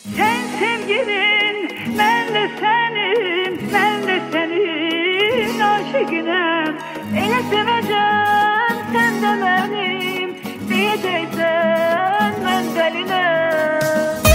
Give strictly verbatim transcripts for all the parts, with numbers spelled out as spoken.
Sen sevgilin, ben de senin, ben de senin aşıkınım. Ele seveceğim, sen de benim, diyeceksen ben delinim.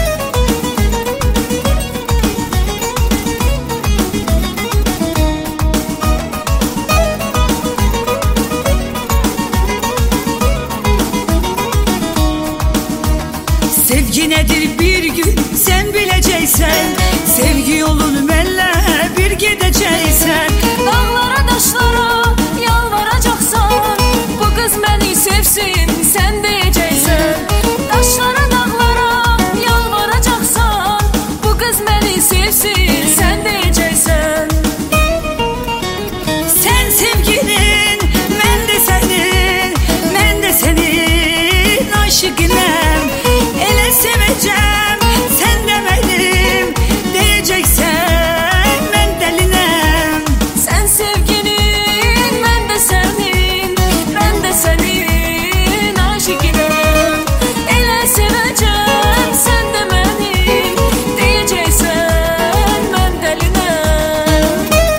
Sevgi nedir bir gün sen bileceksen, sevgi yolunu benle bir gideceksen. Dağlara taşlara yalvaracaksan, bu kız beni sevsin sen diyeceksen. Taşlara dağlara yalvaracaksan, bu kız beni sevsin sen diyeceksen. Sen sevginin, ben de senin, ben de senin aşıkınım. Ele seveceğim, sen de benim, diyeceksen ben delinim. Sen sevginin, ben de senin, ben de senin aşıkınım. Ele seveceğim, sen de benim, diyeceksen ben delinim.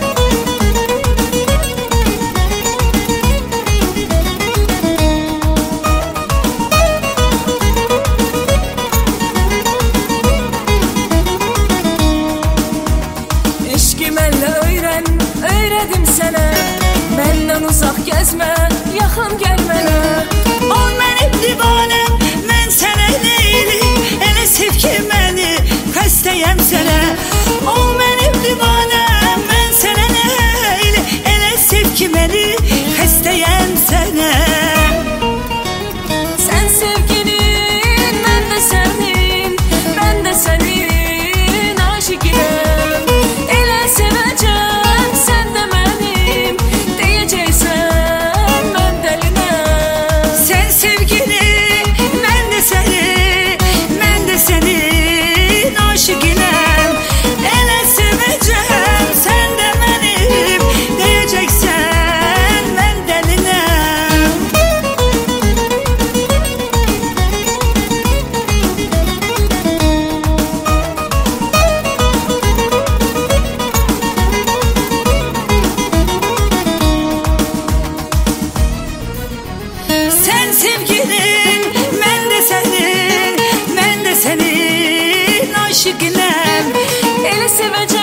Eşkim elle öğren, öğredim sana. Benden uzak gezme, yakın gelmene. Ol benim divanem, ben sana neylim. Ele sev ki beni, hastayım sana. Ol benim divanem, ben sana neylim. Ele sev ki beni, hastayım sana. Sen sevginin, ben de senin, ben de senin aşıkınım. Ele seveceğim, sen de benim, diyeceksen ben delinim. Sen sevgili, ben de seni, ben de senin aşıkınım. Ele seveceğim, sen de benim, diyeceksen ben delinim. Sen sevgilin, ben de senin, ben de senin aşıkınım. Ele seveceğim.